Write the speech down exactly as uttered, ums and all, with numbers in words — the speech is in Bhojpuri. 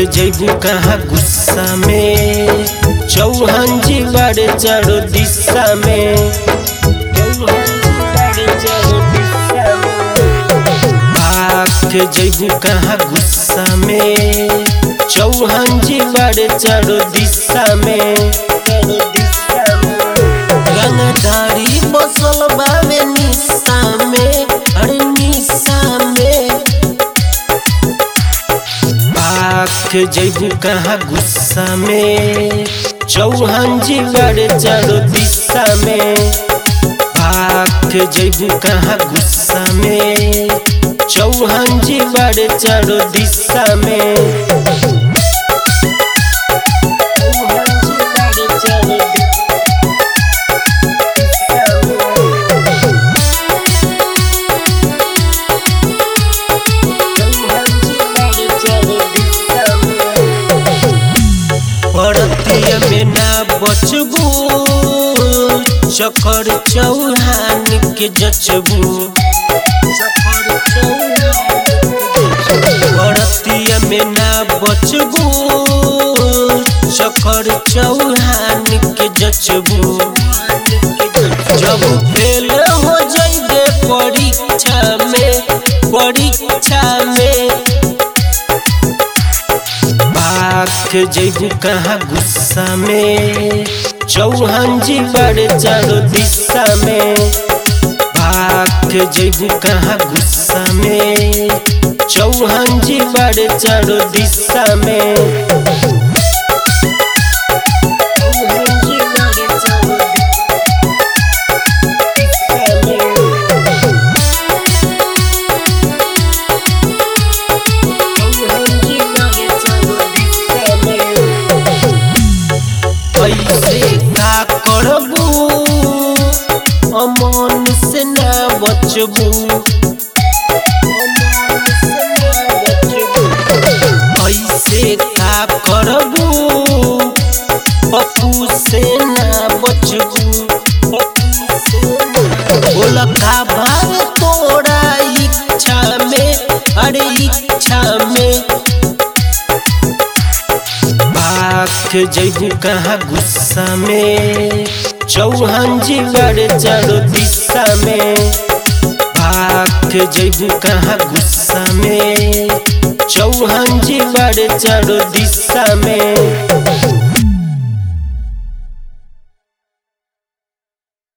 जैबू कहाँ गुस्सा में, चौहान जी बड़े चारों दिशा में। भाग के जैबू कहाँ गुस्सा में, चौहान जी बड़े चारों दिशा में। रंगदारी बसल बावे निशा में, अरे निशा में। भाग के जैबू कहाँ गुस्सा में, चौहान जी बड़े चारों दिशा में। भाग के जैबू कहाँ गुस्सा में, चौहान जी बड़े चारों दिशा में। पड़तिया में ना बचबू, चकर चौहान के जचबू। पड़तिया में ना बचबू, चकर चौहान के जचबू। जब फेल हो जाइबे परीक्षा में, परीक्षा में। भाग के जैबू कहाँ गुस्सा में, चौहान जी बड़े चारों दिशा में। भाग के जैबू कहाँ गुस्सा में, चौहान जी बड़े चारों दिशा में। ऐसे का करबू, अमन से ना बचबू। ऐसे का करबू, पप्पू से ना बचबू। बोला का भाव तोरा इच्छा में, अरे इच्छा में। भाग के जैबू कहाँ गुस्सा में, चौहान जी बड़े चारों दिशा में। भाग के जैबू कहाँ गुस्सा में, चौहान जी बड़े चारों दिशा में।